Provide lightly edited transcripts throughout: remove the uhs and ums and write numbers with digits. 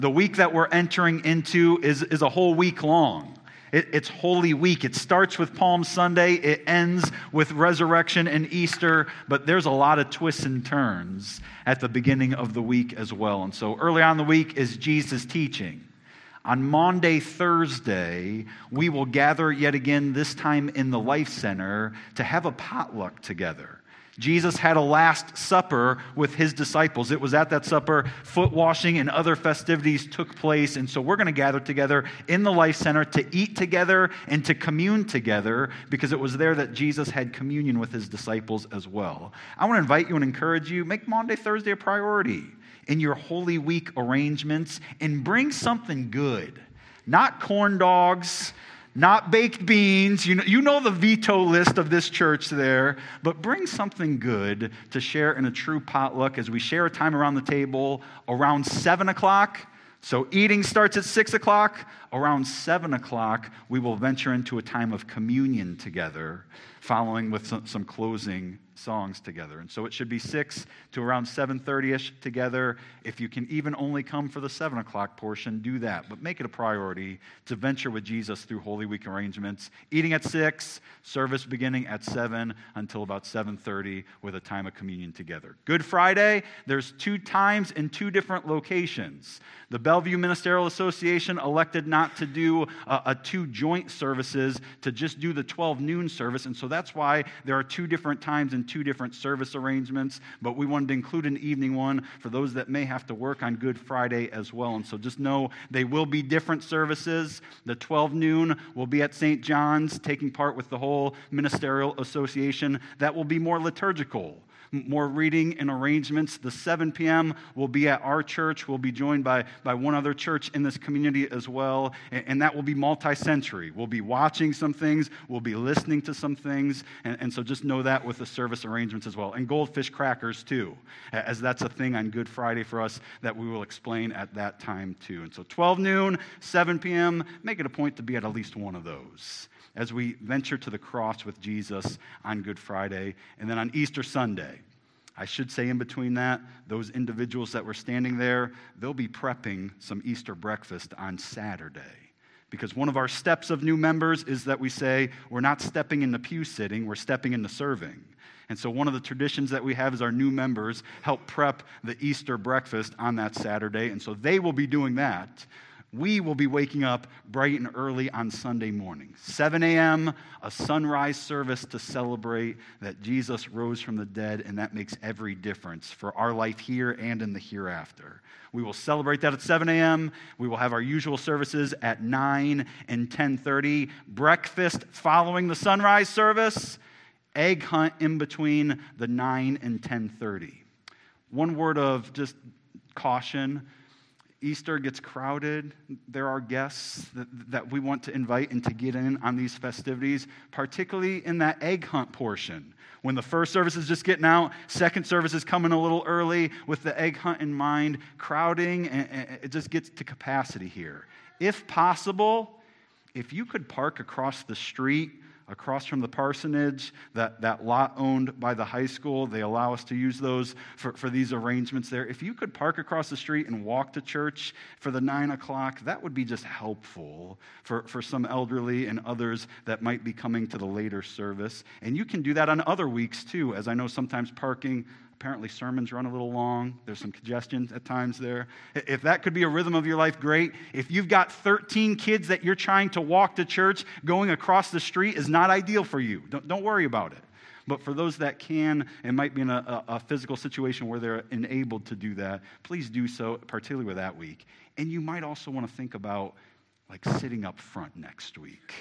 The week that we're entering into is a whole week long. It's Holy Week. It starts with Palm Sunday. It ends with Resurrection and Easter. But there's a lot of twists and turns at the beginning of the week as well. And so early on in the week is Jesus' teaching. On Maundy, Thursday, we will gather yet again, this time in the Life Center, to have a potluck together. Jesus had a Last Supper with his disciples. It was at that supper, foot washing and other festivities took place. And so we're going to gather together in the Life Center to eat together and to commune together, because it was there that Jesus had communion with his disciples as well. I want to invite you and encourage you, make Maundy, Thursday a priority in your Holy Week arrangements, and bring something good. Not corn dogs, not baked beans. You know the veto list of this church there, but bring something good to share in a true potluck as we share a time around the table around 7 o'clock. So eating starts at 6 o'clock. Around 7 o'clock, we will venture into a time of communion together, following with some closing songs together. And so it should be 6 to around 7:30-ish together. If you can even only come for the 7 o'clock portion, do that. But make it a priority to venture with Jesus through Holy Week arrangements. Eating at 6, service beginning at 7 until about 7:30 with a time of communion together. Good Friday, there's 2 times in 2 different locations. The Bellevue Ministerial Association elected not to do 2 joint services, to just do the 12 noon service. And so that's why there are 2 different times and 2 different service arrangements, but we wanted to include an evening one for those that may have to work on Good Friday as well. And so just know they will be different services. The 12 noon will be at St. John's, taking part with the whole Ministerial Association. That will be more liturgical, more reading and arrangements. The 7 p.m. will be at our church. We'll be joined by one other church in this community as well, and that will be multi-sensory. We'll be watching some things. We'll be listening to some things, and so just know that with the service arrangements as well. And goldfish crackers too, as that's a thing on Good Friday for us that we will explain at that time too. And so 12 noon, 7 p.m., make it a point to be at least one of those as we venture to the cross with Jesus on Good Friday. And then on Easter Sunday, I should say in between that, those individuals that were standing there, they'll be prepping some Easter breakfast on Saturday. Because one of our steps of new members is that we say, we're not stepping into pew sitting, we're stepping into serving. And so one of the traditions that we have is our new members help prep the Easter breakfast on that Saturday. And so they will be doing that. We will be waking up bright and early on Sunday morning. 7 a.m., a sunrise service to celebrate that Jesus rose from the dead, and that makes every difference for our life here and in the hereafter. We will celebrate that at 7 a.m. We will have our usual services at 9 and 10:30. Breakfast following the sunrise service. Egg hunt in between the 9 and 10:30. One word of just caution. Easter gets crowded. There are guests that we want to invite and to get in on these festivities, particularly in that egg hunt portion. When the first service is just getting out, second service is coming a little early with the egg hunt in mind, crowding, and it just gets to capacity here. If possible, if you could park across the street, across from the parsonage, that lot owned by the high school, they allow us to use those for these arrangements there. If you could park across the street and walk to church for the 9 o'clock, that would be just helpful for some elderly and others that might be coming to the later service. And you can do that on other weeks too, as I know sometimes parking, apparently sermons run a little long. There's some congestion at times there. If that could be a rhythm of your life, great. If you've got 13 kids that you're trying to walk to church, going across the street is not ideal for you. Don't worry about it. But for those that can and might be in a physical situation where they're enabled to do that, please do so, particularly with that week. And you might also want to think about like sitting up front next week.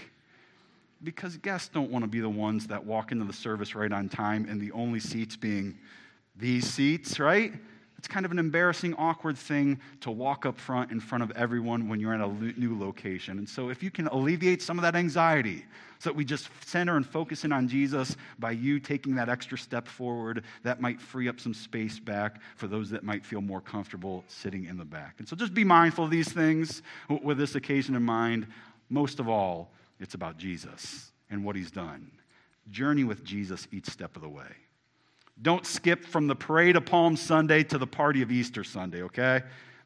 Because guests don't want to be the ones that walk into the service right on time and the only seats being these seats, right? It's kind of an embarrassing, awkward thing to walk up front in front of everyone when you're at a new location. And so if you can alleviate some of that anxiety so that we just center and focus in on Jesus by you taking that extra step forward, that might free up some space back for those that might feel more comfortable sitting in the back. And so just be mindful of these things with this occasion in mind. Most of all, it's about Jesus and what he's done. Journey with Jesus each step of the way. Don't skip from the parade of Palm Sunday to the party of Easter Sunday, okay?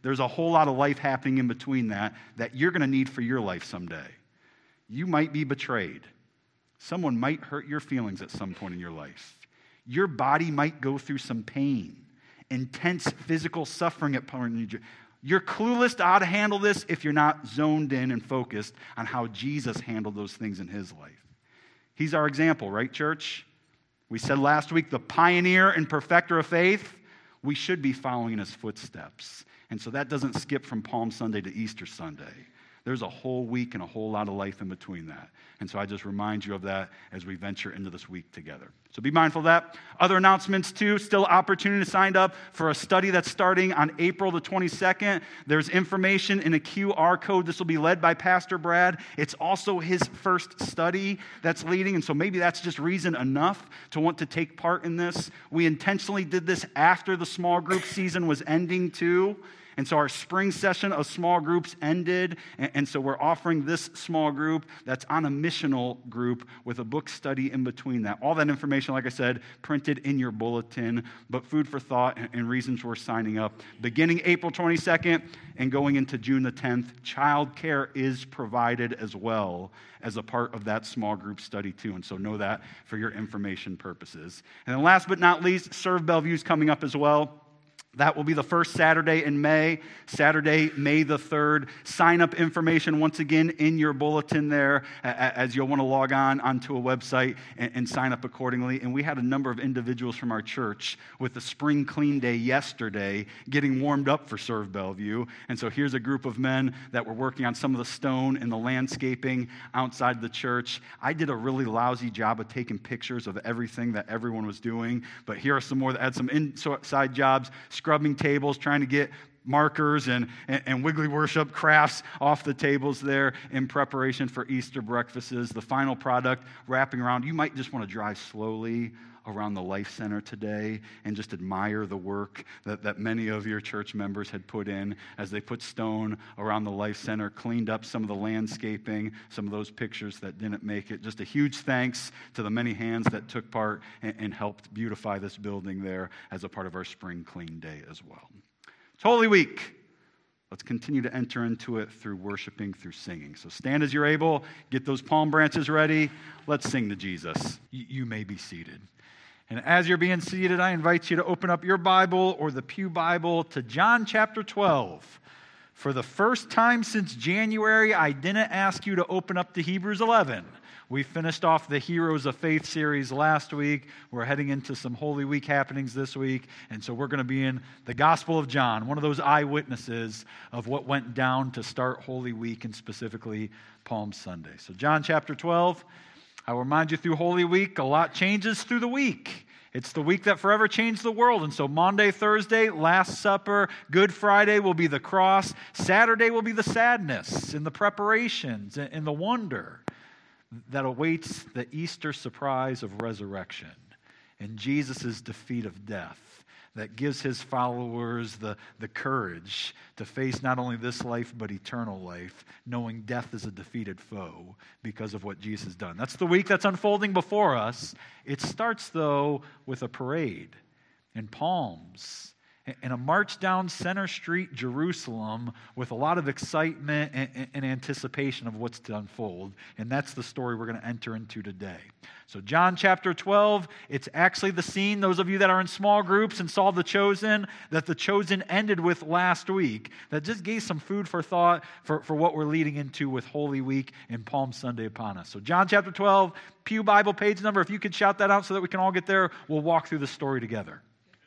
there's a whole lot of life happening in between that you're going to need for your life someday. You might be betrayed. Someone might hurt your feelings at some point in your life. Your body might go through some pain, intense physical suffering at point. You're clueless to how to handle this if you're not zoned in and focused on how Jesus handled those things in his life. He's our example, right, church? We said last week, the pioneer and perfecter of faith. We should be following in his footsteps. And so that doesn't skip from Palm Sunday to Easter Sunday. There's a whole week and a whole lot of life in between that. And so I just remind you of that as we venture into this week together. So be mindful of that. Other announcements too, still opportunity to sign up for a study that's starting on April the 22nd. There's information in a QR code. This will be led by Pastor Brad. It's also his first study that's leading, and so maybe that's just reason enough to want to take part in this. We intentionally did this after the small group season was ending too. And so our spring session of small groups ended, and so we're offering this small group that's on a missional group with a book study in between that. All that information, like I said, printed in your bulletin, but food for thought and reasons for signing up. Beginning April 22nd and going into June the 10th, childcare is provided as well as a part of that small group study too, and so know that for your information purposes. And then last but not least, Serve Bellevue is coming up as well. That will be the first Saturday in May, Saturday, May the 3rd. Sign up information once again in your bulletin there as you'll want to log onto a website and sign up accordingly. And we had a number of individuals from our church with the spring clean day yesterday getting warmed up for Serve Bellevue. And so here's a group of men that were working on some of the stone and the landscaping outside the church. I did a really lousy job of taking pictures of everything that everyone was doing, but here are some more that had some inside jobs, scrubbing tables, trying to get markers and Wiggly Worship crafts off the tables there in preparation for Easter breakfasts. The final product wrapping around. You might just want to drive slowly around the Life Center today and just admire the work that many of your church members had put in as they put stone around the Life Center, cleaned up some of the landscaping, some of those pictures that didn't make it. Just a huge thanks to the many hands that took part and helped beautify this building there as a part of our spring clean day as well. It's Holy Week. Let's continue to enter into it through worshiping, through singing. So stand as you're able, get those palm branches ready. Let's sing to Jesus. You may be seated. And as you're being seated, I invite you to open up your Bible or the Pew Bible to John chapter 12. For the first time since January, I didn't ask you to open up to Hebrews 11. We finished off the Heroes of Faith series last week. We're heading into some Holy Week happenings this week. And so we're going to be in the Gospel of John, one of those eyewitnesses of what went down to start Holy Week and specifically Palm Sunday. So John chapter 12. I will remind you through Holy Week, a lot changes through the week. It's the week that forever changed the world. And so Maundy, Thursday, Last Supper, Good Friday will be the cross. Saturday will be the sadness and the preparations and the wonder that awaits the Easter surprise of resurrection and Jesus' defeat of death that gives his followers the courage to face not only this life but eternal life, knowing death is a defeated foe because of what Jesus has done. That's the week that's unfolding before us. It starts, though, with a parade and palms and a march down Center Street, Jerusalem, with a lot of excitement and anticipation of what's to unfold. And that's the story we're going to enter into today. So John chapter 12, it's actually the scene, those of you that are in small groups and saw The Chosen, that The Chosen ended with last week, that just gave some food for thought for what we're leading into with Holy Week and Palm Sunday upon us. So John chapter 12, Pew Bible page number, if you could shout that out so that we can all get there, we'll walk through the story together.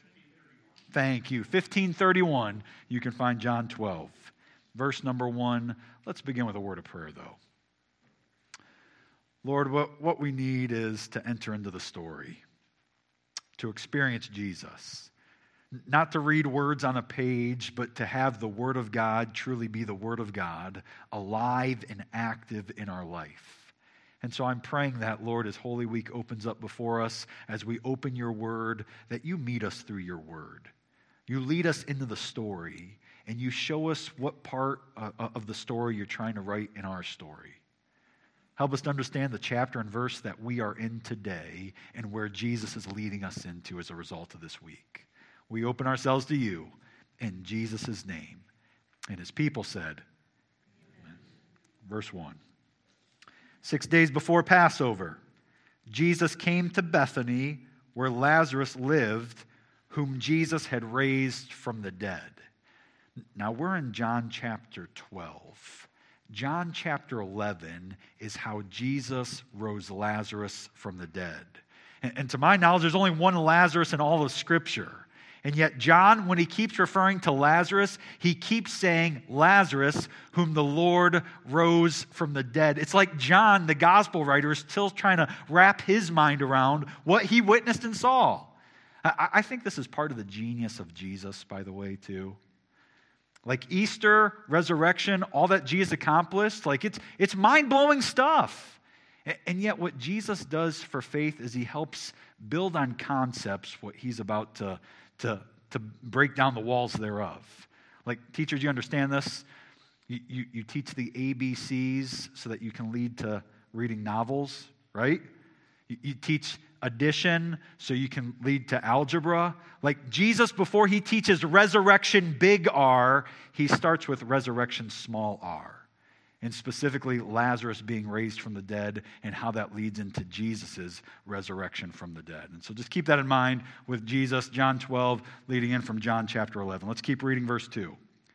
Thank you. 1531, you can find John 12. Verse number 1. Let's begin with a word of prayer, though. Lord, what we need is to enter into the story, to experience Jesus. Not to read words on a page, but to have the Word of God truly be the Word of God, alive and active in our life. And so I'm praying that, Lord, as Holy Week opens up before us, as we open your Word, that you meet us through your Word. You lead us into the story, and you show us what part of the story you're trying to write in our story. Help us to understand the chapter and verse that we are in today and where Jesus is leading us into as a result of this week. We open ourselves to you in Jesus' name. And his people said, Amen. Verse 1. 6 days before Passover, Jesus came to Bethany, where Lazarus lived, whom Jesus had raised from the dead. Now we're in John chapter 12. John chapter 11 is how Jesus rose Lazarus from the dead. And to my knowledge, there's only one Lazarus in all of Scripture. And yet John, when he keeps referring to Lazarus, he keeps saying, Lazarus, whom the Lord rose from the dead. It's like John, the gospel writer, is still trying to wrap his mind around what he witnessed and saw. I think this is part of the genius of Jesus, by the way, too. Like Easter, resurrection, all that Jesus accomplished, like it's mind-blowing stuff. And yet what Jesus does for faith is he helps build on concepts what he's about to break down the walls thereof. Like, teachers, you understand this? You teach the ABCs so that you can lead to reading novels, right? You teach addition so you can lead to algebra. Like Jesus, before he teaches resurrection big R, he starts with resurrection small r. And specifically Lazarus being raised from the dead and how that leads into Jesus' resurrection from the dead. And so just keep that in mind with Jesus, John 12, leading in from John chapter 11. Let's keep reading verse 2.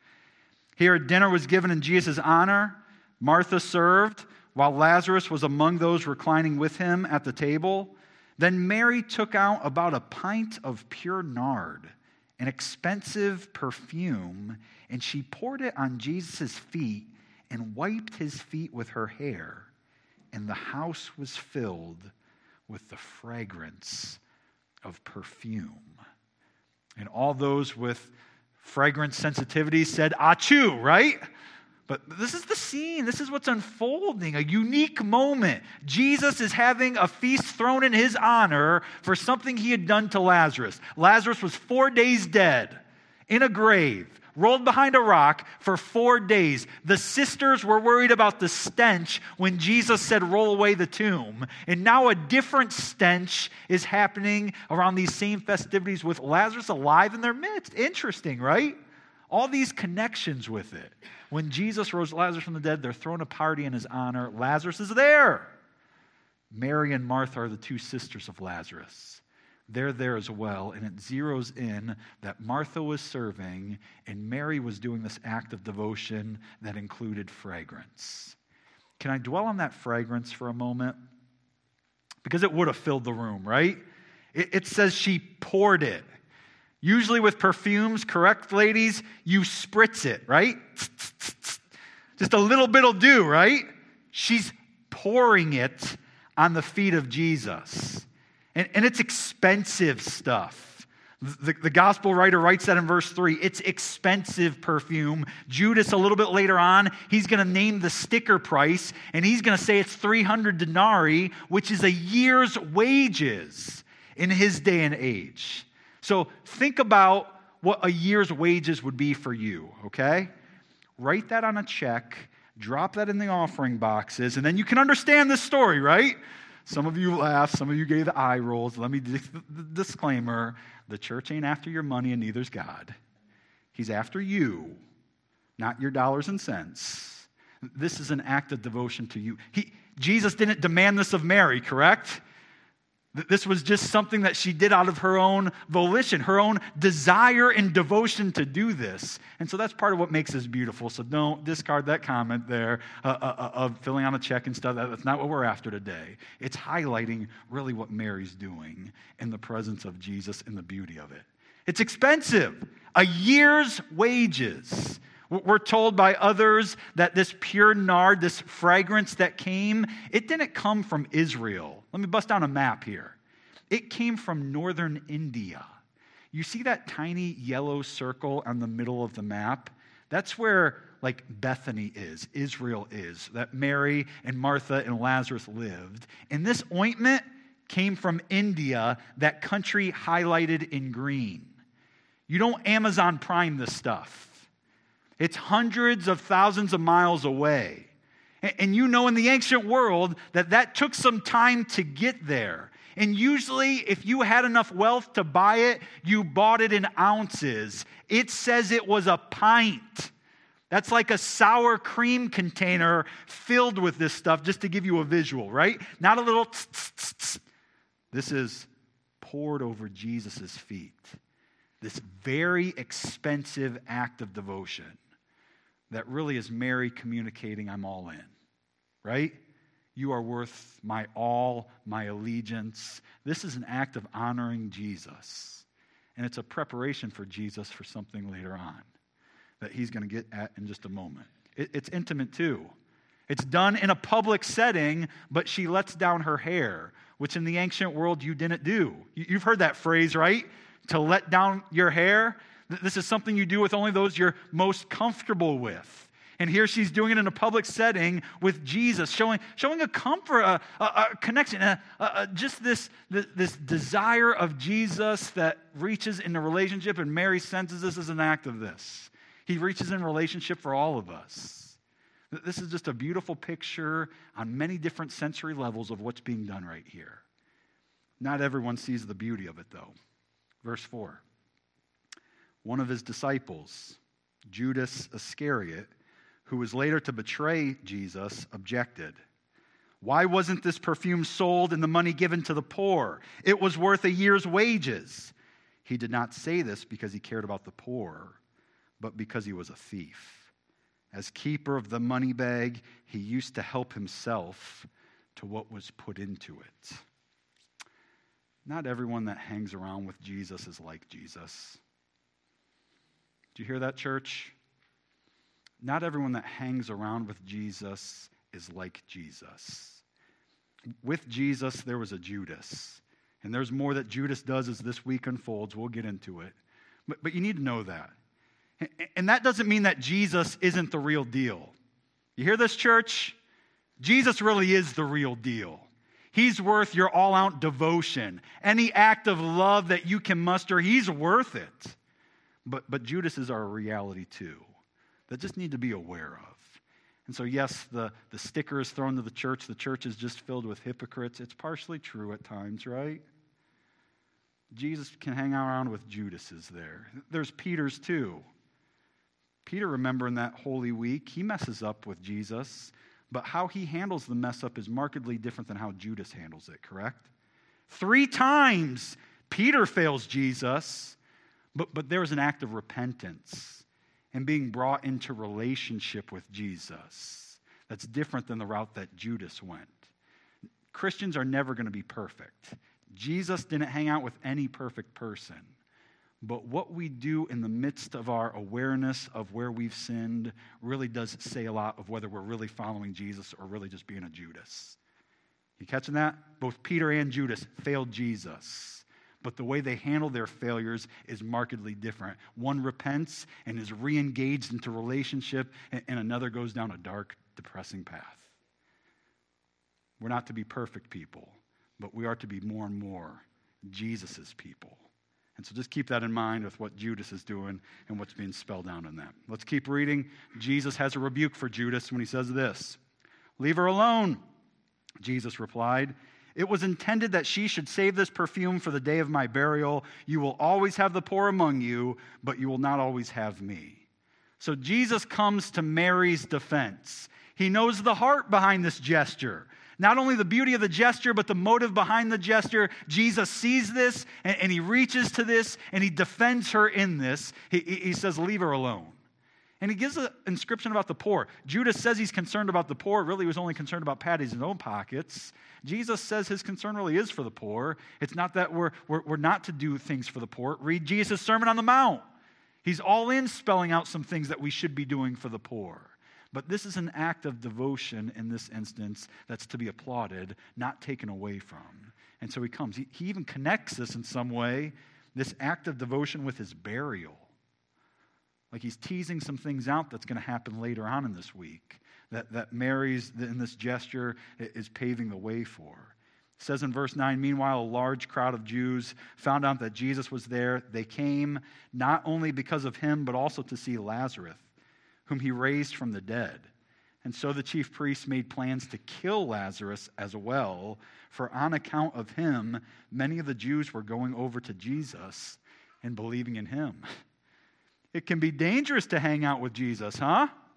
Here dinner was given in Jesus' honor. Martha served, while Lazarus was among those reclining with him at the table. Then Mary took out about a pint of pure nard, an expensive perfume, and she poured it on Jesus' feet and wiped his feet with her hair, and the house was filled with the fragrance of perfume. And all those with fragrance sensitivity said, achoo, right? But this is the scene. This is what's unfolding, a unique moment. Jesus is having a feast thrown in his honor for something he had done to Lazarus. Lazarus was 4 days dead in a grave, rolled behind a rock for 4 days. The sisters were worried about the stench when Jesus said, roll away the tomb. And now a different stench is happening around these same festivities with Lazarus alive in their midst. Interesting, right? All these connections with it. When Jesus rose Lazarus from the dead, they're throwing a party in his honor. Lazarus is there. Mary and Martha are the two sisters of Lazarus. They're there as well, and it zeroes in that Martha was serving and Mary was doing this act of devotion that included fragrance. Can I dwell on that fragrance for a moment? Because it would have filled the room, right? It says she poured it. Usually with perfumes, correct, ladies? You spritz it, right? Just a little bit will do, right? She's pouring it on the feet of Jesus. And it's expensive stuff. The gospel writer writes that in verse 3. It's expensive perfume. Judas, a little bit later on, he's going to name the sticker price, and he's going to say it's 300 denarii, which is a year's wages in his day and age. So think about what a year's wages would be for you, okay? Write that on a check, drop that in the offering boxes, and then you can understand this story, right? Some of you laughed, some of you gave the eye rolls. Let me disclaimer, the church ain't after your money and neither's God. He's after you, not your dollars and cents. This is an act of devotion to you. Jesus didn't demand this of Mary, correct? This was just something that she did out of her own volition, her own desire and devotion to do this. And so that's part of what makes this beautiful. So don't discard that comment there of filling out a check and stuff. That's not what we're after today. It's highlighting really what Mary's doing in the presence of Jesus and the beauty of it. It's expensive. A year's wages. We're told by others that this pure nard, this fragrance that came, it didn't come from Israel. Let me bust down a map here. It came from northern India. You see that tiny yellow circle on the middle of the map? That's where, like, Bethany is, Israel is, that Mary and Martha and Lazarus lived. And this ointment came from India, that country highlighted in green. You don't Amazon Prime this stuff. It's hundreds of thousands of miles away. And you know in the ancient world that took some time to get there. And usually if you had enough wealth to buy it, you bought it in ounces. It says it was a pint. That's like a sour cream container filled with this stuff, just to give you a visual, right? Not a little tss, tss, tss, tss. This is poured over Jesus' feet. This very expensive act of devotion that really is Mary communicating, I'm all in, right? You are worth my all, my allegiance. This is an act of honoring Jesus. And it's a preparation for Jesus for something later on that he's going to get at in just a moment. It's intimate too. It's done in a public setting, but she lets down her hair, which in the ancient world you didn't do. You've heard that phrase, right? To let down your hair. This is something you do with only those you're most comfortable with. And here she's doing it in a public setting with Jesus, showing a comfort, a connection, just this desire of Jesus that reaches into relationship, and Mary senses this as an act of this. He reaches in relationship for all of us. This is just a beautiful picture on many different sensory levels of what's being done right here. Not everyone sees the beauty of it, though. Verse 4. One of his disciples, Judas Iscariot, who was later to betray Jesus, objected. Why wasn't this perfume sold and the money given to the poor? It was worth a year's wages. He did not say this because he cared about the poor, but because he was a thief. As keeper of the money bag, he used to help himself to what was put into it. Not everyone that hangs around with Jesus is like Jesus. Do you hear that, church? Not everyone that hangs around with Jesus is like Jesus. With Jesus, there was a Judas. And there's more that Judas does as this week unfolds. We'll get into it. But you need to know that. And that doesn't mean that Jesus isn't the real deal. You hear this, church? Jesus really is the real deal. He's worth your all-out devotion. Any act of love that you can muster, he's worth it. But Judas is our reality too, that just need to be aware of. And so yes, the sticker is thrown to the church. The church is just filled with hypocrites. It's partially true at times, right? Jesus can hang around with Judases there. There's Peter's too. Peter, remember in that Holy Week, he messes up with Jesus, but how he handles the mess up is markedly different than how Judas handles it, correct? 3 times Peter fails Jesus, but there's an act of repentance and being brought into relationship with Jesus. That's different than the route that Judas went. Christians are never going to be perfect. Jesus didn't hang out with any perfect person. But what we do in the midst of our awareness of where we've sinned really does say a lot of whether we're really following Jesus or really just being a Judas. You catching that? Both Peter and Judas failed Jesus. But the way they handle their failures is markedly different. One repents and is re-engaged into relationship, and another goes down a dark, depressing path. We're not to be perfect people, but we are to be more and more Jesus' people. And so just keep that in mind with what Judas is doing and what's being spelled out in that. Let's keep reading. Jesus has a rebuke for Judas when he says this. Leave her alone, Jesus replied. It was intended that she should save this perfume for the day of my burial. You will always have the poor among you, but you will not always have me. So Jesus comes to Mary's defense. He knows the heart behind this gesture. Not only the beauty of the gesture, but the motive behind the gesture. Jesus sees this, and he reaches to this, and he defends her in this. He says, leave her alone. And he gives an inscription about the poor. Judas says he's concerned about the poor. Really, he was only concerned about patting his own pockets. Jesus says his concern really is for the poor. It's not that we're not to do things for the poor. Read Jesus' Sermon on the Mount. He's all in spelling out some things that we should be doing for the poor. But this is an act of devotion in this instance that's to be applauded, not taken away from. And so he comes. He even connects this in some way, this act of devotion with his burial. Like he's teasing some things out that's going to happen later on in this week that Mary's, in this gesture, is paving the way for. It says in verse 9, meanwhile, a large crowd of Jews found out that Jesus was there. They came not only because of him, but also to see Lazarus, whom he raised from the dead. And so the chief priests made plans to kill Lazarus as well, for on account of him, many of the Jews were going over to Jesus and believing in him. It can be dangerous to hang out with Jesus, huh?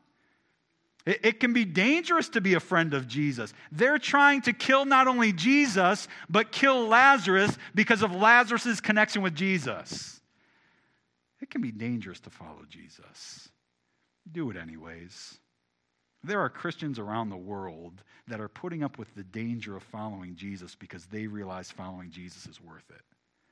It can be dangerous to be a friend of Jesus. They're trying to kill not only Jesus, but kill Lazarus because of Lazarus' connection with Jesus. It can be dangerous to follow Jesus. Do it anyways. There are Christians around the world that are putting up with the danger of following Jesus because they realize following Jesus is worth it.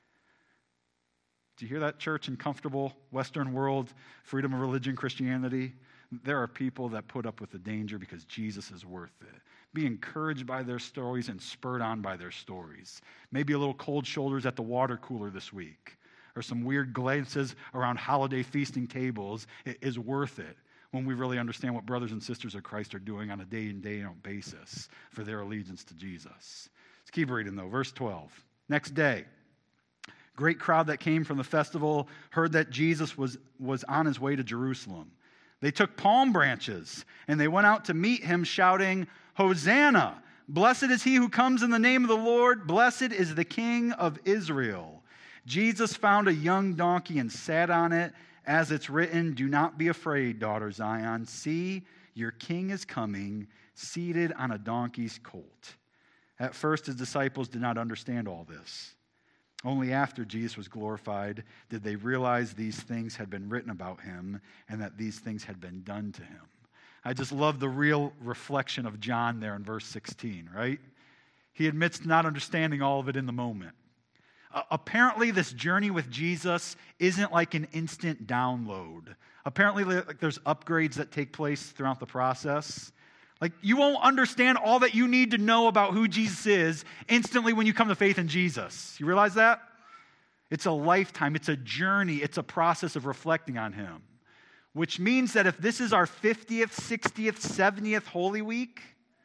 Do you hear that, church, in comfortable Western world, freedom of religion, Christianity? There are people that put up with the danger because Jesus is worth it. Be encouraged by their stories and spurred on by their stories. Maybe a little cold shoulders at the water cooler this week, or some weird glances around holiday feasting tables is worth it when we really understand what brothers and sisters of Christ are doing on a day-in, day-out basis for their allegiance to Jesus. Let's keep reading, though. Verse 12. Next day, great crowd that came from the festival heard that Jesus was on his way to Jerusalem. They took palm branches, and they went out to meet him, shouting, "Hosanna! Blessed is he who comes in the name of the Lord. Blessed is the King of Israel." Jesus found a young donkey and sat on it, as it's written, "Do not be afraid, daughter Zion. See, your king is coming, seated on a donkey's colt." At first, his disciples did not understand all this. Only after Jesus was glorified did they realize these things had been written about him and that these things had been done to him. I just love the real reflection of John there in verse 16, right? He admits not understanding all of it in the moment. Apparently, this journey with Jesus isn't like an instant download. Apparently, there's upgrades that take place throughout the process. Like, you won't understand all that you need to know about who Jesus is instantly when you come to faith in Jesus. You realize that? It's a lifetime. It's a journey. It's a process of reflecting on him. Which means that if this is our 50th, 60th, 70th Holy Week,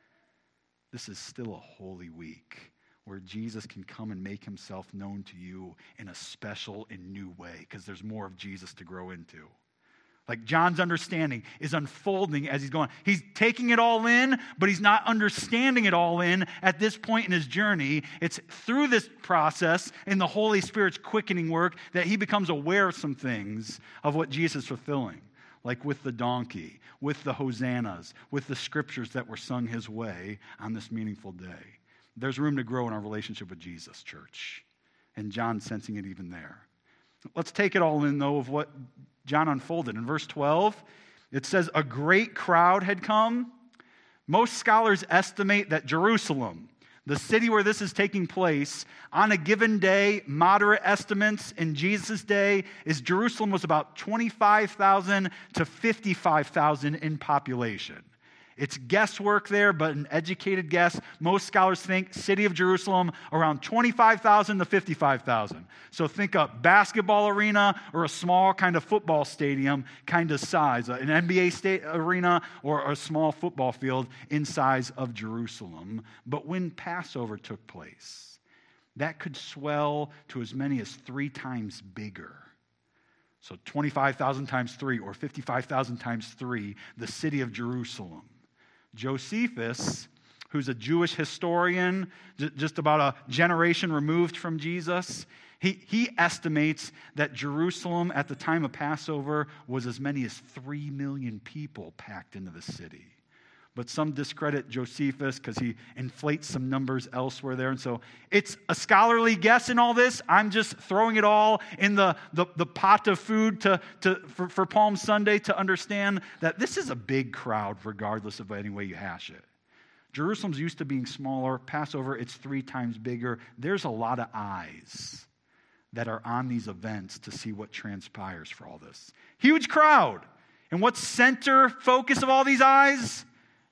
this is still a Holy Week where Jesus can come and make himself known to you in a special and new way because there's more of Jesus to grow into. Like, John's understanding is unfolding as he's going. He's taking it all in, but he's not understanding it all in at this point in his journey. It's through this process in the Holy Spirit's quickening work that he becomes aware of some things of what Jesus is fulfilling. Like with the donkey, with the hosannas, with the scriptures that were sung his way on this meaningful day. There's room to grow in our relationship with Jesus, church. And John's sensing it even there. Let's take it all in, though, of what John unfolded. In verse 12, it says, a great crowd had come. Most scholars estimate that Jerusalem, the city where this is taking place, on a given day, moderate estimates in Jesus' day, is Jerusalem was about 25,000 to 55,000 in population. It's guesswork there, but an educated guess. Most scholars think city of Jerusalem around 25,000 to 55,000. So think a basketball arena or a small kind of football stadium kind of size, an NBA arena or a small football field in size of Jerusalem. But when Passover took place, that could swell to as many as 3 times bigger. So 25,000 times 3 or 55,000 times 3, the city of Jerusalem. Josephus, who's a Jewish historian, just about a generation removed from Jesus, he estimates that Jerusalem at the time of Passover was as many as 3 million people packed into the city. But some discredit Josephus because he inflates some numbers elsewhere there. And so it's a guess in all this. I'm just throwing it all in the pot of food for Palm Sunday to understand that this is a big crowd regardless of any way you hash it. Jerusalem's used to being smaller. Passover, it's 3 times bigger. There's a lot of eyes that are on these events to see what transpires for all this. Huge crowd. And what's center focus of all these eyes?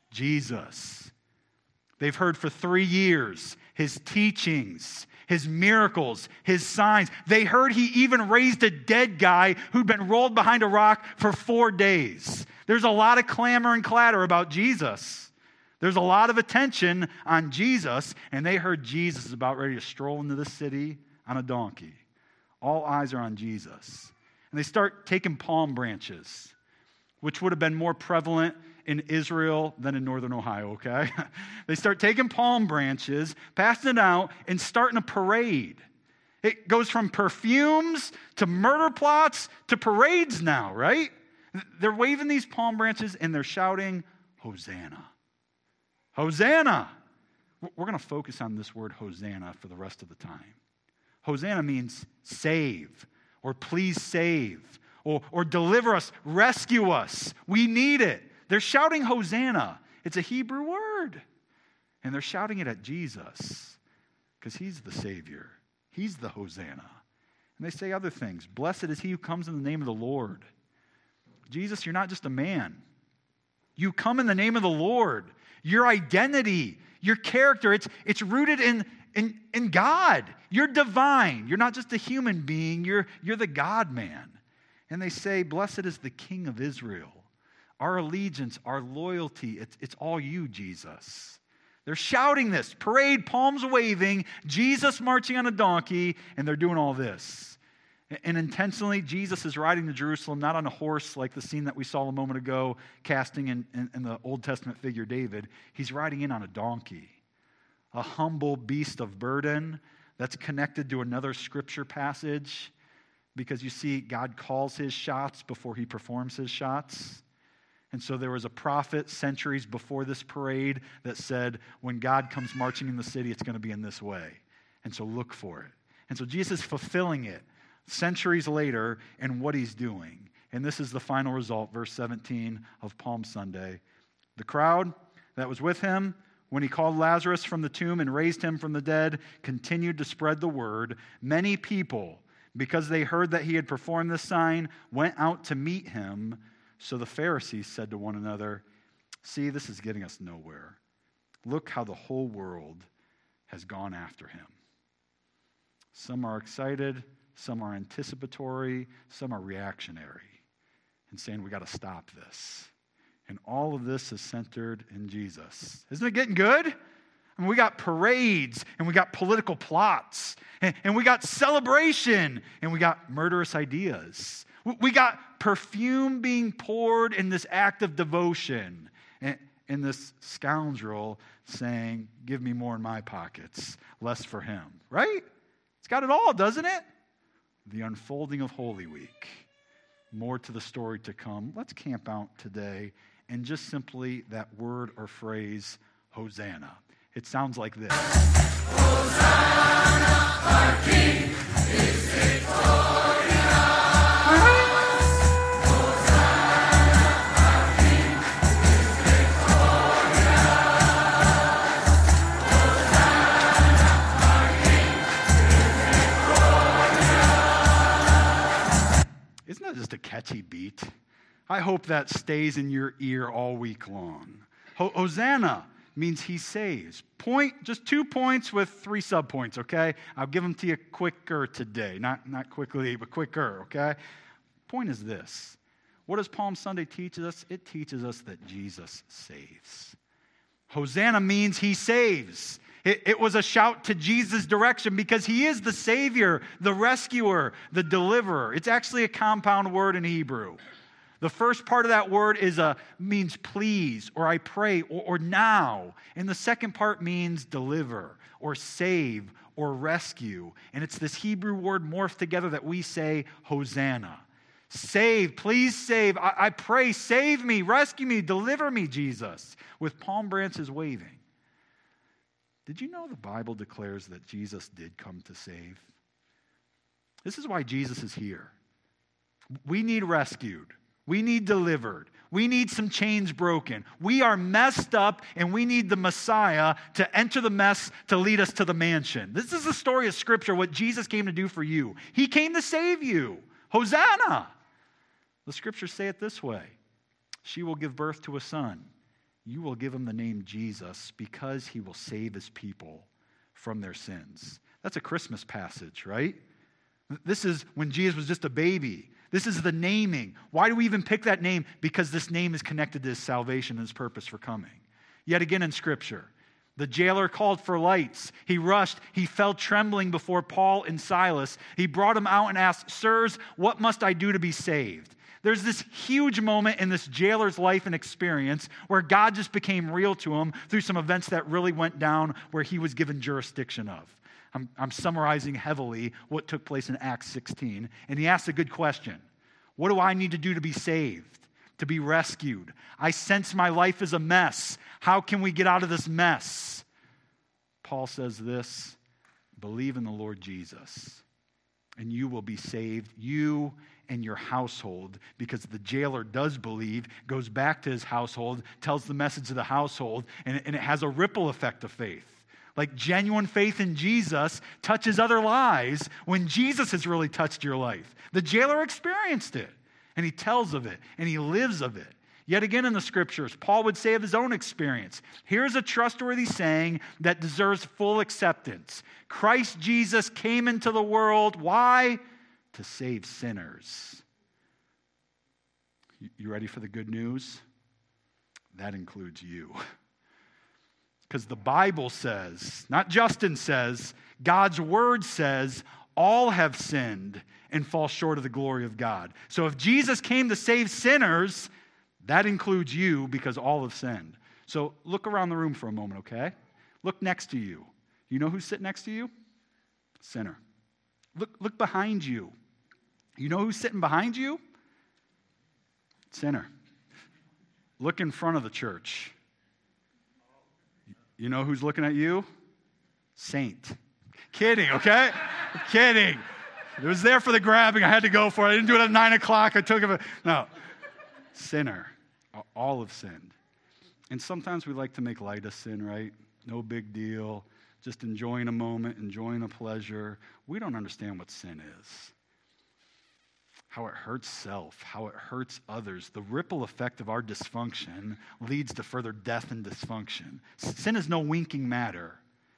Jesus. They've heard for 3 years his teachings, his miracles, his signs. They heard he even raised a dead guy who'd been rolled behind a rock for 4 days. There's a lot of clamor and clatter about Jesus. There's a lot of attention on Jesus, and they heard Jesus is about ready to stroll into the city on a donkey. All eyes are on Jesus. And they start taking palm branches, which would have been more prevalent in Israel than in northern Ohio, okay? They start taking palm branches, passing it out, and starting a parade. It goes from perfumes to murder plots to parades now, right? They're waving these palm branches and they're shouting, Hosanna. Hosanna! We're going to focus on this word Hosanna for the rest of the time. Hosanna means save, or please save, or deliver us, rescue us. We need it. They're shouting Hosanna. It's a Hebrew word. And they're shouting it at Jesus because he's the Savior. He's the Hosanna. And they say other things. Blessed is he who comes in the name of the Lord. Jesus, you're not just a man. You come in the name of the Lord. Your identity, your character, it's rooted in God. You're divine. You're not just a human being. You're the God-man. And they say, blessed is the King of Israel. Our allegiance, our loyalty, it's all you, Jesus. They're shouting this, parade, palms waving, Jesus marching on a donkey, and they're doing all this. And intentionally, Jesus is riding to Jerusalem, not on a horse like the scene that we saw a moment ago, casting in the Old Testament figure David. He's riding in on a donkey, a humble beast of burden that's connected to another scripture passage, because you see, God calls his shots before he performs his shots. And so there was a prophet centuries before this parade that said, when God comes marching in the city, it's going to be in this way. And so look for it. And so Jesus is fulfilling it centuries later in what he's doing. And this is the final result, verse 17 of Palm Sunday. The crowd that was with him when he called Lazarus from the tomb and raised him from the dead continued to spread the word. Many people, because they heard that he had performed this sign, went out to meet him. So the Pharisees said to one another, see, this is getting us nowhere. Look how the whole world has gone after him. Some are excited, some are anticipatory, some are reactionary, and saying we got to stop this. And all of this is centered in Jesus. Isn't it getting good? I mean, we got parades, and we got political plots, and we got celebration, and we got murderous ideas. We got perfume being poured in this act of devotion, and this scoundrel saying, give me more in my pockets, less for him. Right? It's got it all, doesn't it? The unfolding of Holy Week. More to the story to come. Let's camp out today and just simply that word or phrase, Hosanna. It sounds like this. Hosanna, our King is victorious. Isn't that just a catchy beat? I hope that stays in your ear all week long. Hosanna means he saves. Just 2 points with 3 subpoints, okay? I'll give them to you quicker today. Not quickly, but quicker, okay? Point is this. What does Palm Sunday teach us? It teaches us that Jesus saves. Hosanna means he saves. It was a shout to Jesus' direction because he is the Savior, the rescuer, the deliverer. It's actually a compound word in Hebrew. The first part of that word means please, or I pray, or now. And the second part means deliver, or save, or rescue. And it's this Hebrew word morphed together that we say Hosanna. Save, please save. I pray, save me, rescue me, deliver me, Jesus, with palm branches waving. Did you know the Bible declares that Jesus did come to save? This is why Jesus is here. We need rescued. We need delivered. We need some chains broken. We are messed up, and we need the Messiah to enter the mess to lead us to the mansion. This is the story of Scripture, what Jesus came to do for you. He came to save you. Hosanna! The Scriptures say it this way. She will give birth to a son. You will give him the name Jesus because he will save his people from their sins. That's a Christmas passage, right? This is when Jesus was just a baby. This is the naming. Why do we even pick that name? Because this name is connected to his salvation and his purpose for coming. Yet again in Scripture, the jailer called for lights. He rushed. He fell trembling before Paul and Silas. He brought them out and asked, sirs, what must I do to be saved? There's this huge moment in this jailer's life and experience where God just became real to him through some events that really went down where he was given jurisdiction of. I'm summarizing heavily what took place in Acts 16. And he asked a good question. What do I need to do to be saved? to be rescued. I sense my life is a mess. How can we get out of this mess? Paul says this, believe in the Lord Jesus, and you will be saved, you and your household, because the jailer does believe, goes back to his household, tells the message to the household, and it has a ripple effect of faith. Like genuine faith in Jesus touches other lives when Jesus has really touched your life. The jailer experienced it, and he tells of it, and he lives of it. Yet again in the scriptures, Paul would say of his own experience, here's a trustworthy saying that deserves full acceptance. Christ Jesus came into the world, why? To save sinners. You ready for the good news? That includes you. Because the Bible says, not Justin says, God's word says, all have sinned and fall short of the glory of God. So if Jesus came to save sinners, that includes you because all have sinned. So look around the room for a moment, okay? Look next to you. You know who's sitting next to you? Sinner. Look behind you. You know who's sitting behind you? Sinner. Look in front of the church. You know who's looking at you? Saint. Kidding, okay? Kidding. It was there for the grabbing. I had to go for it. I didn't do it at 9 o'clock. I took it. No. Sinner. All have sinned. And sometimes we like to make light of sin, right? No big deal. Just enjoying a moment, enjoying a pleasure. We don't understand what sin is. How it hurts self, how it hurts others. The ripple effect of our dysfunction leads to further death and dysfunction. Sin is no winking matter.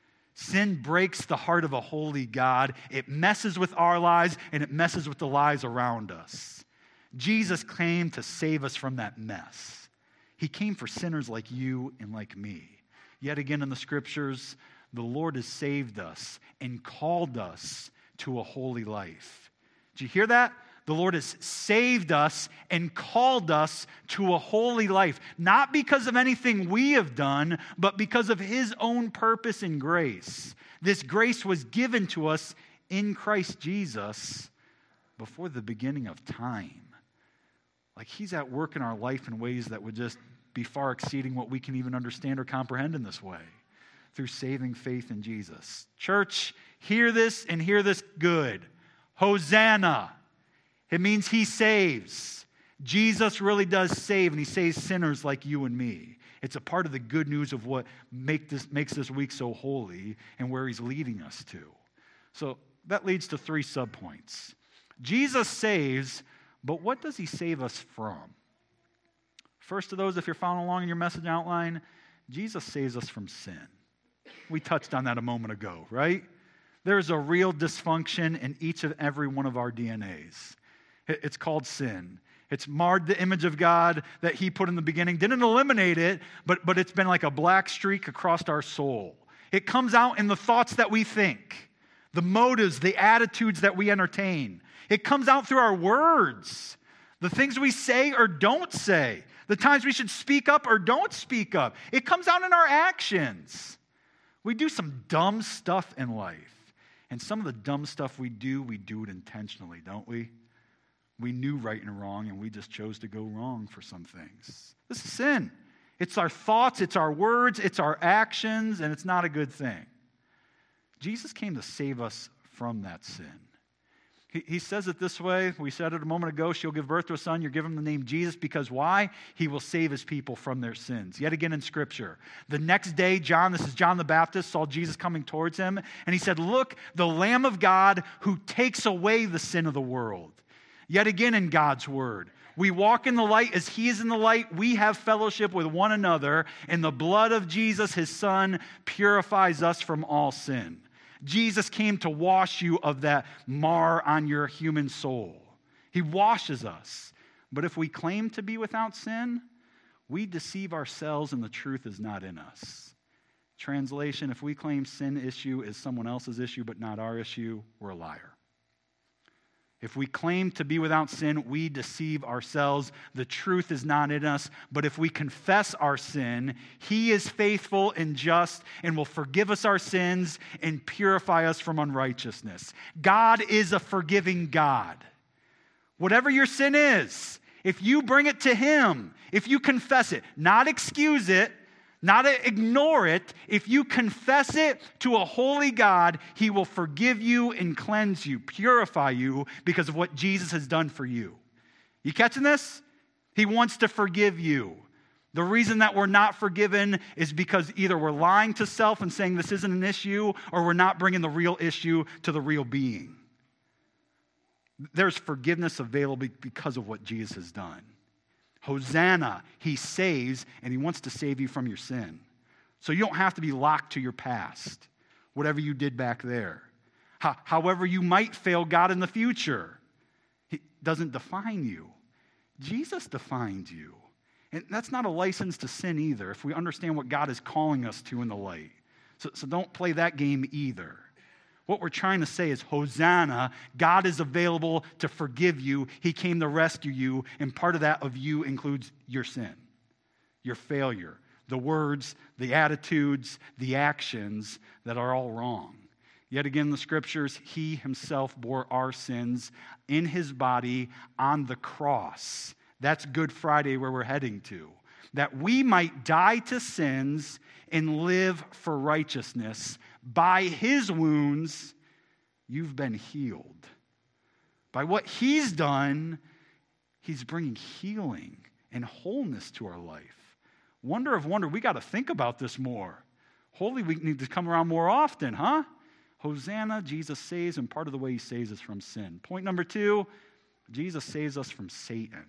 Sin breaks the heart of a holy God. It messes with our lives, and it messes with the lives around us. Jesus came to save us from that mess. He came for sinners like you and like me. Yet again in the scriptures, the Lord has saved us and called us to a holy life. Did you hear that? The Lord has saved us and called us to a holy life, not because of anything we have done, but because of His own purpose and grace. This grace was given to us in Christ Jesus before the beginning of time. Like He's at work in our life in ways that would just be far exceeding what we can even understand or comprehend in this way, through saving faith in Jesus. Church, hear this and hear this good. Hosanna. It means He saves. Jesus really does save, and He saves sinners like you and me. It's a part of the good news of what makes this week so holy and where He's leading us to. So that leads to 3 subpoints. Jesus saves, but what does He save us from? First of those, if you're following along in your message outline, Jesus saves us from sin. We touched on that a moment ago, right? There's a real dysfunction in each and every one of our DNAs. It's called sin. It's marred the image of God that He put in the beginning. Didn't eliminate it, but it's been like a black streak across our soul. It comes out in the thoughts that we think, the motives, the attitudes that we entertain. It comes out through our words, the things we say or don't say, the times we should speak up or don't speak up. It comes out in our actions. We do some dumb stuff in life. And some of the dumb stuff we do it intentionally, don't we? We knew right and wrong, and we just chose to go wrong for some things. This is sin. It's our thoughts, it's our words, it's our actions, and it's not a good thing. Jesus came to save us from that sin. He says it this way. We said it a moment ago. She'll give birth to a son. You'll give him the name Jesus because why? He will save His people from their sins. Yet again in Scripture. The next day, this is John the Baptist, saw Jesus coming towards him. And he said, look, the Lamb of God who takes away the sin of the world. Yet again in God's word. We walk in the light as He is in the light. We have fellowship with one another. And the blood of Jesus, His Son, purifies us from all sin. Jesus came to wash you of that mar on your human soul. He washes us. But if we claim to be without sin, we deceive ourselves and the truth is not in us. Translation, if we claim sin issue is someone else's issue but not our issue, we're a liar. If we claim to be without sin, we deceive ourselves. The truth is not in us. But if we confess our sin, He is faithful and just and will forgive us our sins and purify us from unrighteousness. God is a forgiving God. Whatever your sin is, If you bring it to him, if you confess it, not excuse it, not ignore it, if you confess it to a holy God, he will forgive you and cleanse you, purify you because of what Jesus has done for you. You catching this? He wants to forgive you. The reason that we're not forgiven is because either we're lying to self and saying this isn't an issue, or we're not bringing the real issue to the real being. There's forgiveness available because of what Jesus has done. Hosanna, he saves, and he wants to save you from your sin. So you don't have to be locked to your past, whatever you did back there. However you might fail God in the future, he doesn't define you. Jesus defined you. And that's not a license to sin either, if we understand what God is calling us to in the light. So don't play that game either. What we're trying to say is, Hosanna, God is available to forgive you. He came to rescue you, and part of that of you includes your sin, your failure, the words, the attitudes, the actions that are all wrong. Yet again, in the scriptures, he himself bore our sins in his body on the cross. That's Good Friday, where we're heading to. That we might die to sins and live for righteousness. By his wounds, you've been healed. By what he's done, he's bringing healing and wholeness to our life. Wonder of wonder, we got to think about this more. Holy Week needs to come around more often, huh? Hosanna, Jesus saves, and part of the way he saves us from sin. Point number 2, Jesus saves us from Satan.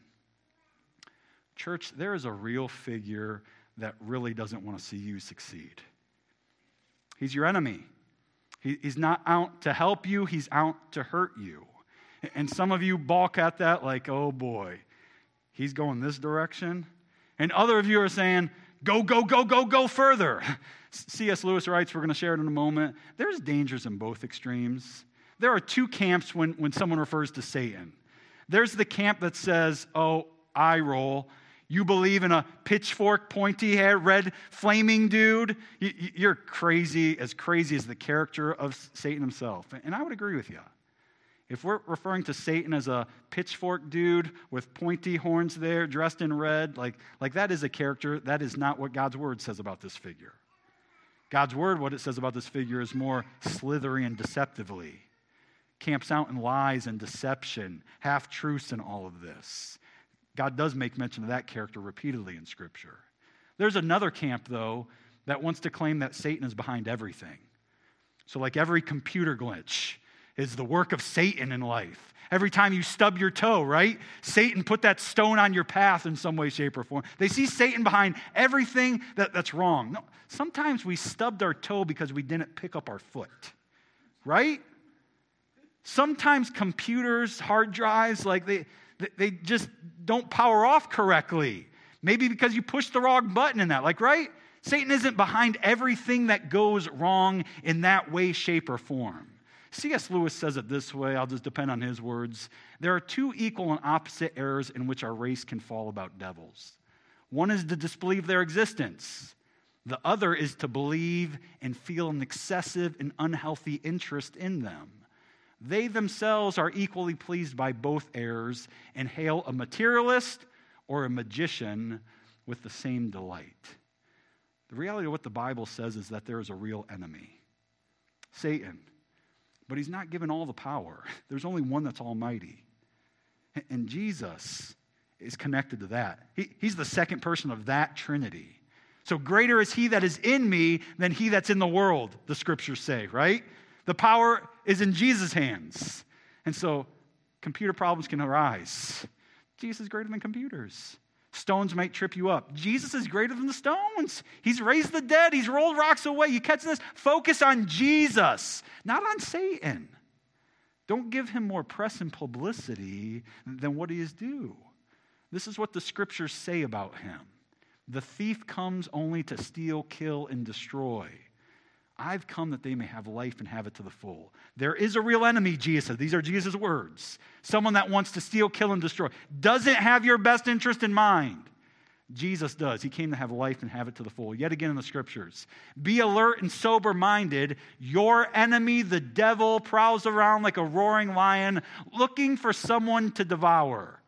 Church, there is a real figure that really doesn't want to see you succeed. He's your enemy. He's not out to help you. He's out to hurt you. And some of you balk at that like, oh boy, he's going this direction. And other of you are saying, go, go, go, go, go further. C.S. Lewis writes, we're going to share it in a moment, there's dangers in both extremes. There are two camps when someone refers to Satan. There's the camp that says, oh, eye roll. You believe in a pitchfork, pointy hair, red, flaming dude? You're crazy as the character of Satan himself. And I would agree with you. If we're referring to Satan as a pitchfork dude with pointy horns there, dressed in red, like that is a character, that is not what God's word says about this figure. God's word, what it says about this figure is more slithery and deceptively. Camps out in lies and deception, half-truths in all of this. God does make mention of that character repeatedly in Scripture. There's another camp, though, that wants to claim that Satan is behind everything. So like every computer glitch is the work of Satan in life. Every time you stub your toe, right? Satan put that stone on your path in some way, shape, or form. They see Satan behind everything that's wrong. No, sometimes we stubbed our toe because we didn't pick up our foot, right? Sometimes computers, hard drives, like they just don't power off correctly. Maybe because you pushed the wrong button in that, right? Satan isn't behind everything that goes wrong in that way, shape, or form. C.S. Lewis says it this way, I'll just depend on his words. There are two equal and opposite errors in which our race can fall about devils. One is to disbelieve their existence. The other is to believe and feel an excessive and unhealthy interest in them. They themselves are equally pleased by both errors and hail a materialist or a magician with the same delight. The reality of what the Bible says is that there is a real enemy, Satan. But he's not given all the power. There's only one that's almighty. And Jesus is connected to that. He's the second person of that Trinity. So greater is he that is in me than he that's in the world, the scriptures say, right? The power is in Jesus' hands. And so computer problems can arise. Jesus is greater than computers. Stones might trip you up. Jesus is greater than the stones. He's raised the dead. He's rolled rocks away. You catch this? Focus on Jesus, not on Satan. Don't give him more press and publicity than what he is due. This is what the scriptures say about him. The thief comes only to steal, kill, and destroy. I've come that they may have life and have it to the full. There is a real enemy, Jesus said. These are Jesus' words. Someone that wants to steal, kill, and destroy. Doesn't have your best interest in mind. Jesus does. He came to have life and have it to the full. Yet again in the scriptures. Be alert and sober-minded. Your enemy, the devil, prowls around like a roaring lion, looking for someone to devour.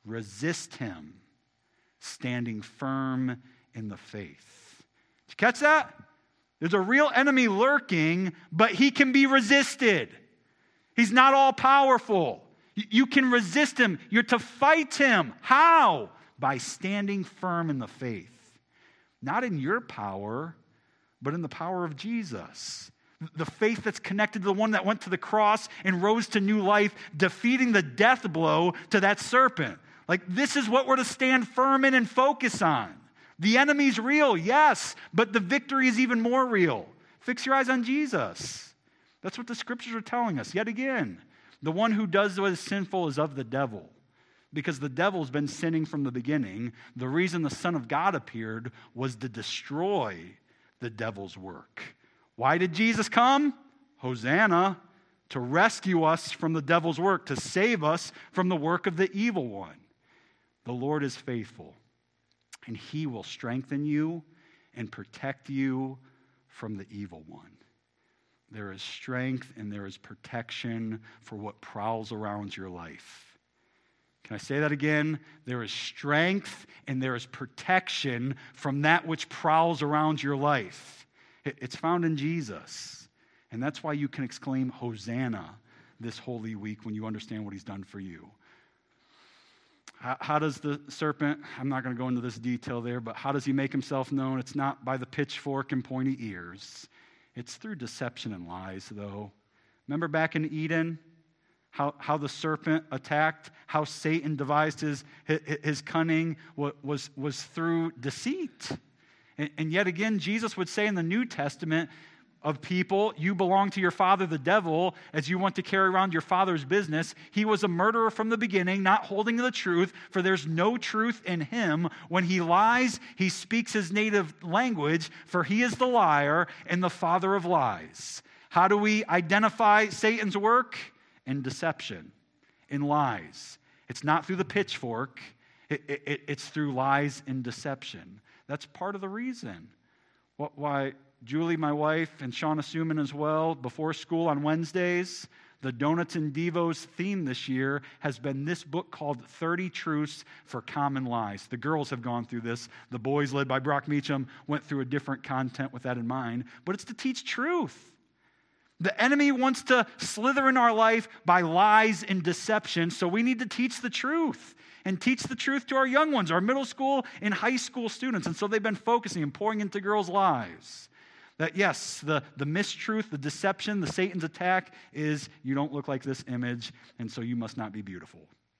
resist him, standing firm in the faith. Did you catch that? There's a real enemy lurking, but he can be resisted. He's not all powerful. You can resist him. You're to fight him. How? By standing firm in the faith. Not in your power, but in the power of Jesus. The faith that's connected to the one that went to the cross and rose to new life, defeating the death blow to that serpent. Like, this is what we're to stand firm in and focus on. The enemy's real, yes, but the victory is even more real. Fix your eyes on Jesus. That's what the scriptures are telling us. Yet again, the one who does what is sinful is of the devil, because the devil's been sinning from the beginning. The reason the Son of God appeared was to destroy the devil's work. Why did Jesus come? Hosanna, to rescue us from the devil's work, to save us from the work of the evil one. The Lord is faithful, and he will strengthen you and protect you from the evil one. There is strength and there is protection for what prowls around your life. Can I say that again? There is strength and there is protection from that which prowls around your life. It's found in Jesus. And that's why you can exclaim Hosanna this Holy Week when you understand what he's done for you. How does the serpent, I'm not going to go into this detail there, but how does he make himself known? It's not by the pitchfork and pointy ears. It's through deception and lies, though. Remember back in Eden, how the serpent attacked, how Satan devised his cunning was through deceit. And yet again, Jesus would say in the New Testament of people, you belong to your father, the devil, as you want to carry around your father's business. He was a murderer from the beginning, not holding to the truth, for there's no truth in him. When he lies, he speaks his native language, for he is the liar and the father of lies. How do we identify Satan's work? In deception, in lies. It's not through the pitchfork. It's through lies and deception. That's part of the reason why Julie, my wife, and Shauna Suman as well, before school on Wednesdays, the Donuts and Devos theme this year has been this book called 30 Truths for Common Lies. The girls have gone through this. The boys, led by Brock Meacham, went through a different content with that in mind. But it's to teach truth. The enemy wants to slither in our life by lies and deception, so we need to teach the truth. And teach the truth to our young ones, our middle school and high school students. And so they've been focusing and pouring into girls' lives. That yes, the mistruth, the deception, the Satan's attack is you don't look like this image, and so you must not be beautiful.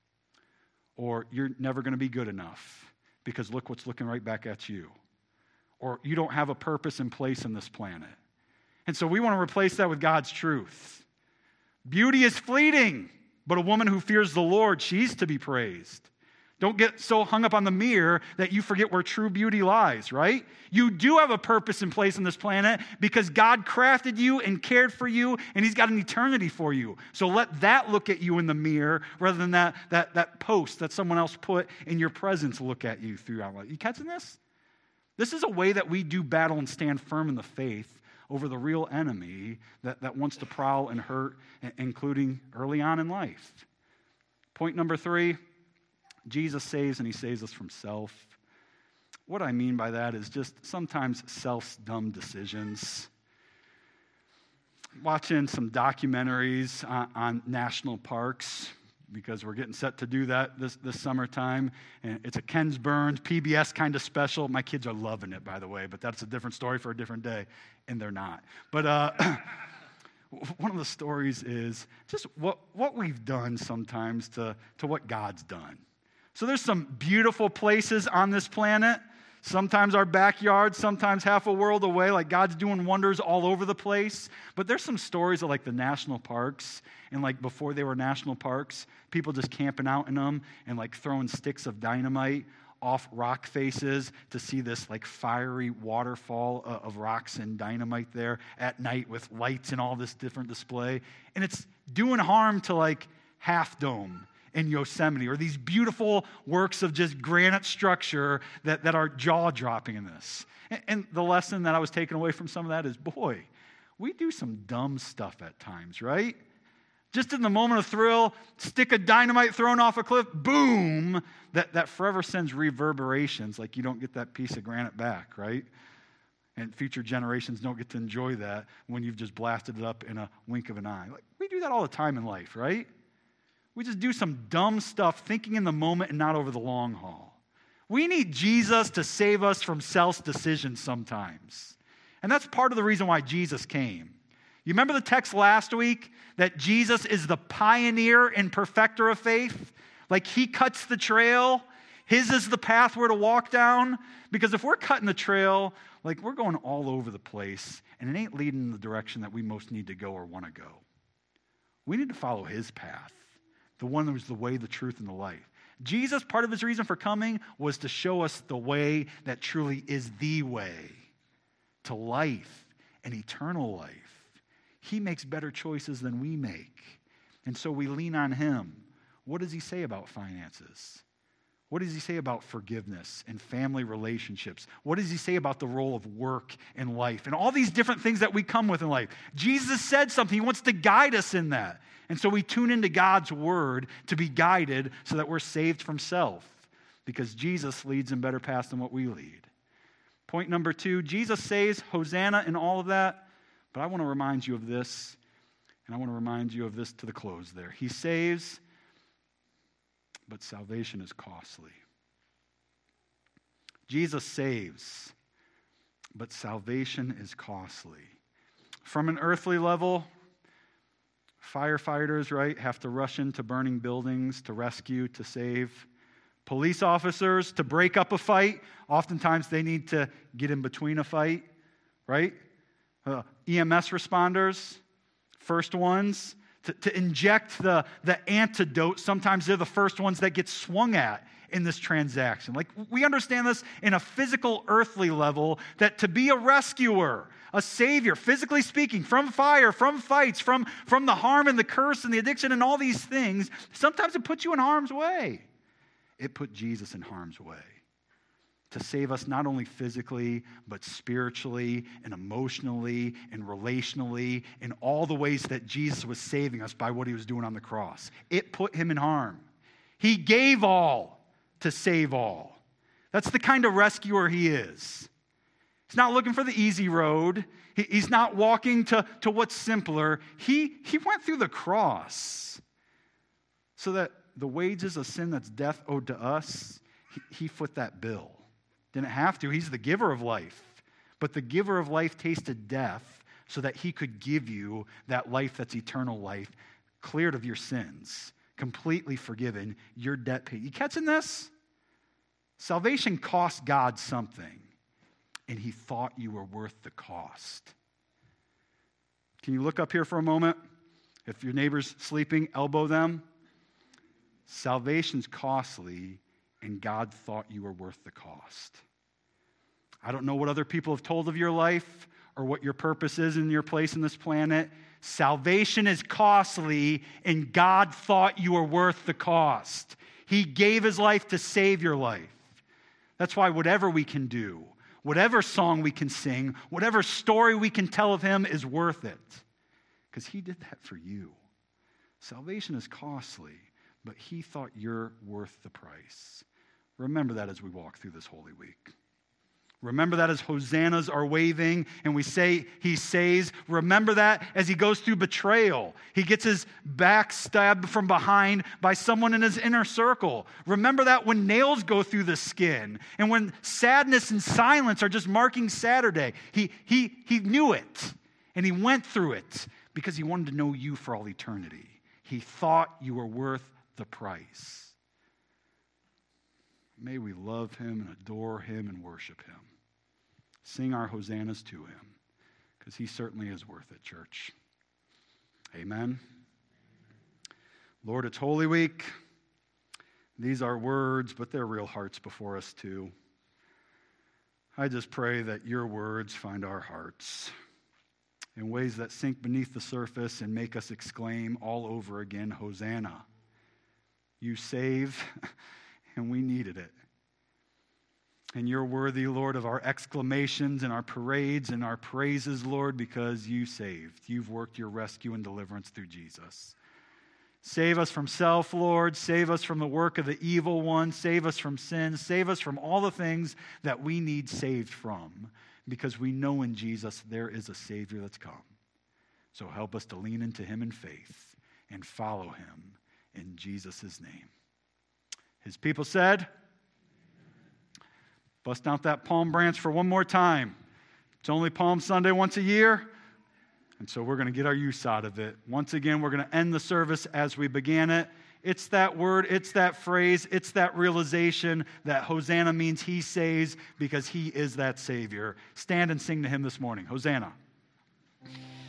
Or you're never going to be good enough because look what's looking right back at you. Or you don't have a purpose and place in this planet. And so we want to replace that with God's truth. Beauty is fleeting, but a woman who fears the Lord, she's to be praised. Don't get so hung up on the mirror that you forget where true beauty lies, right? You do have a purpose and place on this planet because God crafted you and cared for you, and he's got an eternity for you. So let that look at you in the mirror rather than that post that someone else put in your presence look at you throughout life. You catching this? This is a way that we do battle and stand firm in the faith over the real enemy that wants to prowl and hurt, including early on in life. Point number 3. Jesus saves, and he saves us from self. What I mean by that is just sometimes self's dumb decisions. Watching some documentaries on national parks, because we're getting set to do that this summertime. And it's a Ken Burns PBS kind of special. My kids are loving it, by the way, but that's a different story for a different day, and they're not. But one of the stories is just what we've done sometimes to what God's done. So there's some beautiful places on this planet, sometimes our backyard, sometimes half a world away, like God's doing wonders all over the place. But there's some stories of like the national parks, and like before they were national parks, people just camping out in them and like throwing sticks of dynamite off rock faces to see this like fiery waterfall of rocks and dynamite there at night with lights and all this different display. And it's doing harm to like Half Dome in Yosemite, or these beautiful works of just granite structure that are jaw-dropping in this. And the lesson that I was taking away from some of that is, boy, we do some dumb stuff at times, right? Just in the moment of thrill, stick of dynamite thrown off a cliff, boom, that forever sends reverberations like you don't get that piece of granite back, right? And future generations don't get to enjoy that when you've just blasted it up in a wink of an eye. Like, we do that all the time in life, right? We just do some dumb stuff thinking in the moment and not over the long haul. We need Jesus to save us from self-decision sometimes. And that's part of the reason why Jesus came. You remember the text last week that Jesus is the pioneer and perfecter of faith? Like he cuts the trail. His is the path we're to walk down. Because if we're cutting the trail, like we're going all over the place and it ain't leading in the direction that we most need to go or want to go. We need to follow his path, the one that was the way, the truth, and the life. Jesus, part of his reason for coming was to show us the way that truly is the way to life and eternal life. He makes better choices than we make. And so we lean on him. What does he say about finances? What does he say about forgiveness and family relationships? What does he say about the role of work in life and all these different things that we come with in life? Jesus said something. He wants to guide us in that. And so we tune into God's word to be guided so that we're saved from self, because Jesus leads in better paths than what we lead. Point number 2, Jesus says Hosanna in all of that. But I want to remind you of this, and I want to remind you of this to the close there. He saves, but salvation is costly. Jesus saves, but salvation is costly. From an earthly level, firefighters, right, have to rush into burning buildings to rescue, to save. Police officers, to break up a fight, oftentimes they need to get in between a fight, right? EMS responders, first ones, to inject the antidote. Sometimes they're the first ones that get swung at in this transaction. Like, we understand this in a physical, earthly level, that to be a rescuer, a savior, physically speaking, from fire, from fights, from the harm and the curse and the addiction and all these things, sometimes it puts you in harm's way. It put Jesus in harm's way to save us not only physically, but spiritually and emotionally and relationally in all the ways that Jesus was saving us by what he was doing on the cross. It put him in harm. He gave all to save all. That's the kind of rescuer he is. He's not looking for the easy road. He's not walking to what's simpler. He went through the cross so that the wages of sin that's death owed to us, he foot that bill. Didn't have to. He's the giver of life. But the giver of life tasted death so that he could give you that life that's eternal life, cleared of your sins, completely forgiven, your debt paid. You catching this? Salvation cost God something, and he thought you were worth the cost. Can you look up here for a moment? If your neighbor's sleeping, elbow them. Salvation's costly, and God thought you were worth the cost. I don't know what other people have told of your life or what your purpose is in your place in this planet. Salvation is costly, and God thought you were worth the cost. He gave his life to save your life. That's why whatever we can do, whatever song we can sing, whatever story we can tell of him is worth it. Because he did that for you. Salvation is costly, but he thought you're worth the price. Remember that as we walk through this Holy Week. Remember that as hosannas are waving and we say he saves. Remember that as he goes through betrayal. He gets his back stabbed from behind by someone in his inner circle. Remember that when nails go through the skin and when sadness and silence are just marking Saturday. He knew it and he went through it because he wanted to know you for all eternity. He thought you were worth the price. May we love him and adore him and worship him. Sing our hosannas to him, because he certainly is worth it, church. Amen. Lord, it's Holy Week. These are words, but they're real hearts before us too. I just pray that your words find our hearts in ways that sink beneath the surface and make us exclaim all over again, Hosanna. You save, and we needed it. And you're worthy, Lord, of our exclamations and our parades and our praises, Lord, because you saved. You've worked your rescue and deliverance through Jesus. Save us from self, Lord. Save us from the work of the evil one. Save us from sin. Save us from all the things that we need saved from, because we know in Jesus there is a Savior that's come. So help us to lean into him in faith and follow him in Jesus' name. His people said, bust out that palm branch for one more time. It's only Palm Sunday once a year, and so we're going to get our use out of it. Once again, we're going to end the service as we began it. It's that word, it's that phrase, it's that realization that Hosanna means he saves because he is that Savior. Stand and sing to him this morning. Hosanna.